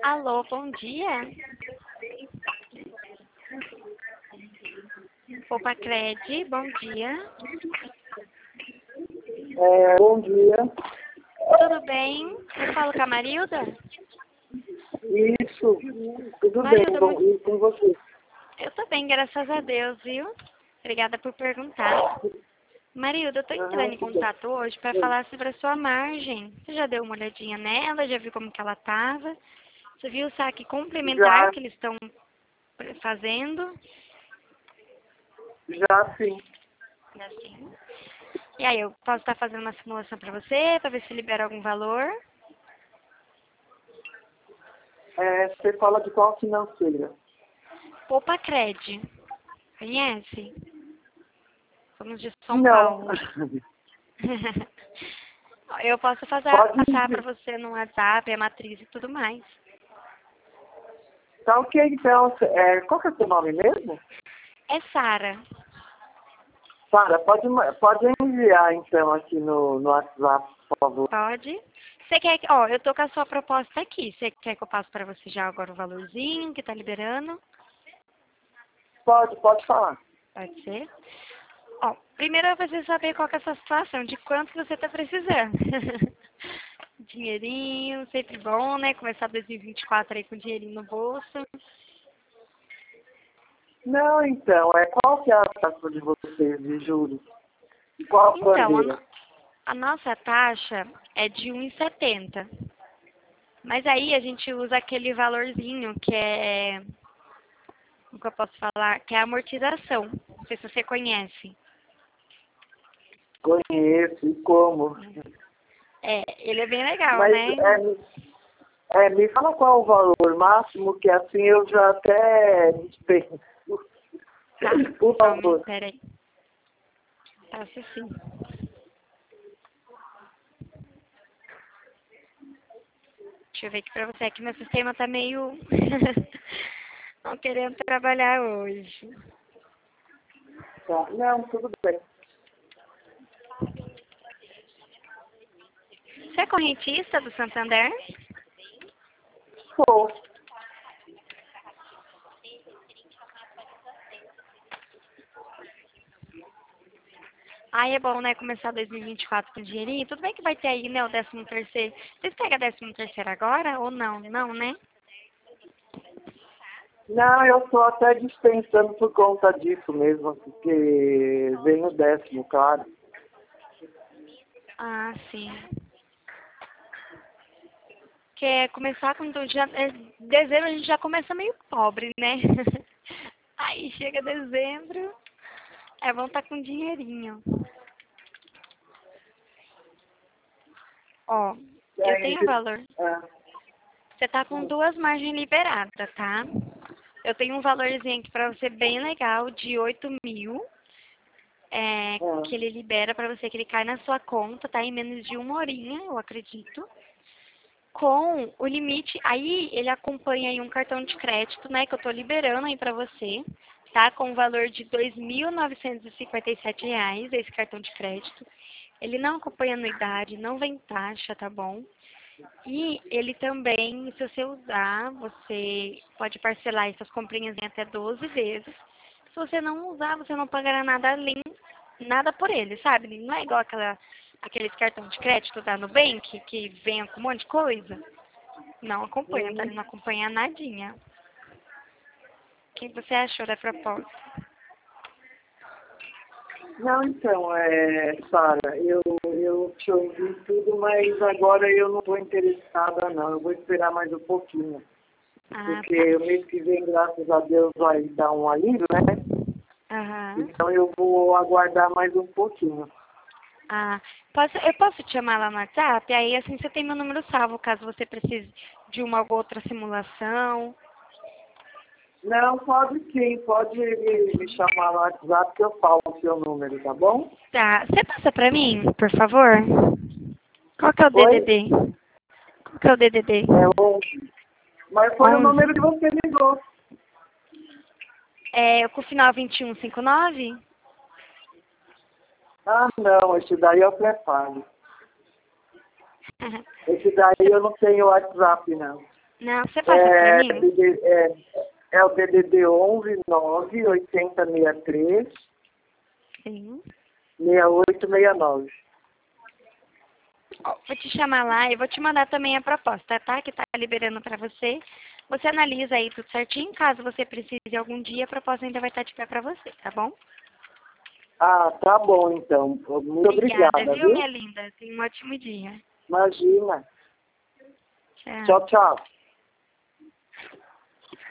Alô, bom dia. Opa, Cred, bom dia. Bom dia. Tudo bem? Eu falo com a Marilda? Isso, tudo Marilda, bem, e com você? eu tô bem, graças a Deus, viu? Obrigada por perguntar. Marilda, eu tô entrando em Tudo bem. contato hoje para falar sobre a sua margem. Você já deu uma olhadinha nela? Já viu como que ela tava? Você viu o saque complementar Já, que eles estão fazendo? já sim. Assim. E aí, eu posso estar fazendo uma simulação para você, para ver se libera algum valor? Você fala de qual financeira? Poupa Cred. Conhece? Somos de São Não. Paulo. Eu posso Pode passar para dizer. você no WhatsApp, a matriz e tudo mais. Tá ok, então, qual que é o seu nome mesmo? É Sara. Sara, pode enviar então aqui no WhatsApp, por favor. Pode? Você quer que... Ó, eu tô com a sua proposta aqui. Você quer que eu passe para você já agora o valorzinho que tá liberando? Pode falar. Pode ser? Ó, primeiro eu preciso saber qual que é a sua situação, de quanto que você tá precisando. Dinheirinho, sempre bom, né? Começar 2024 aí com dinheirinho no bolso. Não, então, qual que é a taxa de vocês de juros? E qual a Então, bandeira? a nossa taxa é de 1,70. Mas aí a gente usa aquele valorzinho que é, como que eu posso falar, que é a amortização. Não sei se você conhece. Conheço, e como? É, ele é bem legal, Mas né? me fala qual o valor máximo, que assim eu já até dispenso. Tá, Por então, favor. peraí. Faço sim. Deixa eu ver aqui pra você, que meu sistema tá meio não querendo trabalhar hoje. Tá. Não, tudo bem. Você é correntista do Santander? Pô, Aí é bom, né, começar 2024 com dinheirinho. Tudo bem que vai ter aí, né, o 13º. Vocês pegam 13º agora ou não? Não, né? não, eu estou até dispensando por conta disso mesmo, porque vem o 10º, claro. Ah, sim. Quer começar com dezembro a gente já começa meio pobre, né? Aí chega dezembro, é bom estar com dinheirinho. Ó, E eu aí, tenho valor. ah, Você tá com duas margens liberadas, tá? Eu tenho um valorzinho aqui pra você bem legal de 8.000. ah, Que ele libera pra você, que ele cai na sua conta, tá? Em menos de uma horinha, eu acredito. Com o limite, aí ele acompanha aí um cartão de crédito, né? Que eu tô liberando aí pra você, tá? Com o valor de R$ 2.957, esse cartão de crédito. Ele não acompanha anuidade, não vem taxa, tá bom? E ele também, se você usar, você pode parcelar essas comprinhas em até 12 vezes. Se você não usar, você não pagará nada além, nada por ele, sabe? Não é igual aqueles cartão de crédito da Nubank, que vem com um monte de coisa. Não acompanha, tá? Ele não acompanha nadinha. O que você achou da proposta? não, então, Sara, eu te ouvi tudo, mas agora eu não estou interessada, não. Eu vou esperar mais um pouquinho. Ah, tá. Porque o mês que vem, graças a Deus, vai dar um alívio, né? Aham. Então eu vou aguardar mais um pouquinho. Ah, eu posso te chamar lá no WhatsApp? Aí assim você tem meu número salvo, caso você precise de uma ou outra simulação. Não, pode sim, pode me chamar no WhatsApp que eu falo o seu número, tá bom? Tá, você passa pra mim, por favor? Qual que é o Oi? DDD? Qual que é o DDD? O... Mas foi o 11. número que você ligou. É, com o final 2159? Ah, não, esse daí é o pré-pago. Esse daí eu não tenho WhatsApp, não. Não, você passa pra mim? É o DDD 11 9 8063 Sim. 6869. Ó, vou te chamar lá e vou te mandar também a proposta, tá? Que tá liberando pra você. Você analisa aí tudo certinho. Caso você precise algum dia, a proposta ainda vai estar de pé pra você, tá bom? Ah, tá bom então. Muito Obrigada, obrigada, viu, viu? minha linda? Tenha um ótimo dia. Imagina. Tchau. Tchau, tchau.